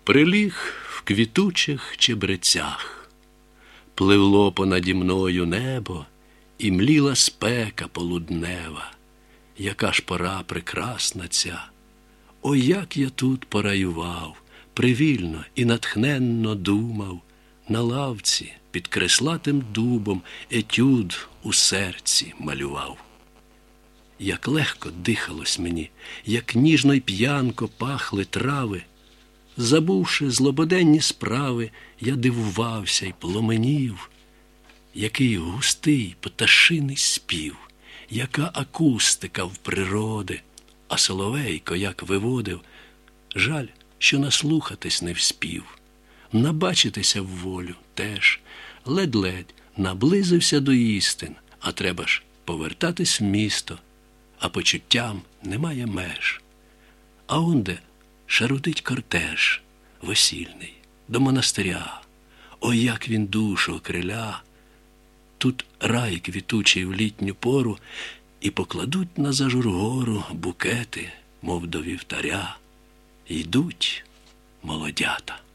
Приліг в квітучих чебрецях, пливло понаді мною небо, і мліла спека полуднева. Яка ж пора прекрасна ця! О, як я тут пораював, привільно і натхненно думав, на лавці під креслатим дубом етюд у серці малював. Як легко дихалось мені, як ніжно й п'янко пахли трави. Забувши злободенні справи, я дивувався й пломенів. Який густий пташиний спів, яка акустика в природи, а соловейко як виводив. Жаль, що наслухатись не вспів, набачитися в волю теж. Ледь-ледь наблизився до істин, а треба ж повертатись в місто, а почуттям немає меж. А онде шарудить кортеж весільний до монастиря. О, як він душу окриля! Тут рай квітучий в літню пору, і покладуть на Зажур-гору букети, мов до вівтаря. Йдуть молодята.